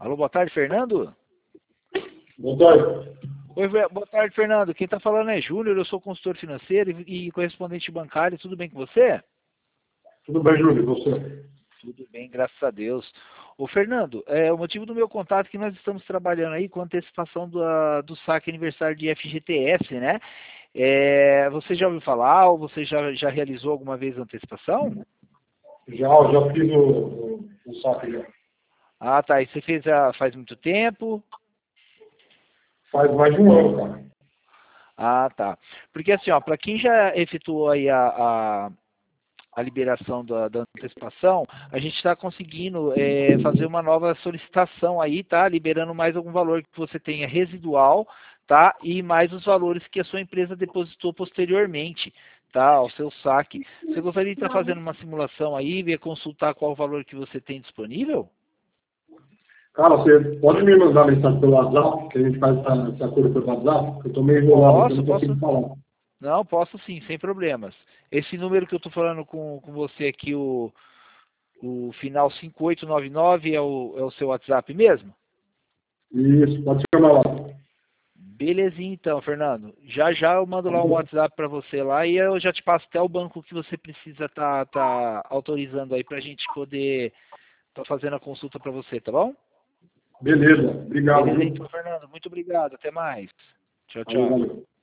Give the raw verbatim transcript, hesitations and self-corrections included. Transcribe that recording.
Alô, boa tarde, Fernando? Boa tarde. Oi, boa tarde, Fernando. Quem está falando é Júnior, eu sou consultor financeiro e, e correspondente bancário. Tudo bem com você? Tudo bem, Júnior, e você? Tudo bem, graças a Deus. Ô, Fernando, é, o motivo do meu contato é que nós estamos trabalhando aí com antecipação do, a- do saque aniversário de F G T S, né? É, você já ouviu falar ou você já, já realizou alguma vez a antecipação? Já, já fiz o, o, o saque já. Ah, tá. E você fez a, faz muito tempo? Faz mais de um ano, cara. Ah, tá. Porque assim, ó, para quem já efetuou aí a, a, a liberação da, da antecipação, a gente está conseguindo é, fazer uma nova solicitação aí, tá? Liberando mais algum valor que você tenha residual, tá? E mais os valores que a sua empresa depositou posteriormente, tá? Ao seu saque. Você gostaria de estar fazendo uma simulação aí, ver consultar qual o valor que você tem disponível? Cara, você pode me mandar mensagem pelo WhatsApp, que a gente faz essa, essa coisa pelo WhatsApp? Eu tô meio enrolado aqui, eu Posso, não posso. consigo falar. Não, posso sim, sem problemas. Esse número que eu estou falando com, com você aqui, o, o final cinco oito nove nove, é o, é o seu WhatsApp mesmo? Isso, pode chamar lá. Belezinha então, Fernando. Já já eu mando Tá lá um bom? WhatsApp para você lá e eu já te passo até o banco que você precisa tá, tá autorizando aí para a gente poder tá fazendo a consulta para você, tá bom? Beleza, obrigado, Beleza viu? então, Fernando. Muito obrigado. Até mais. Tchau, Valeu, tchau. valeu.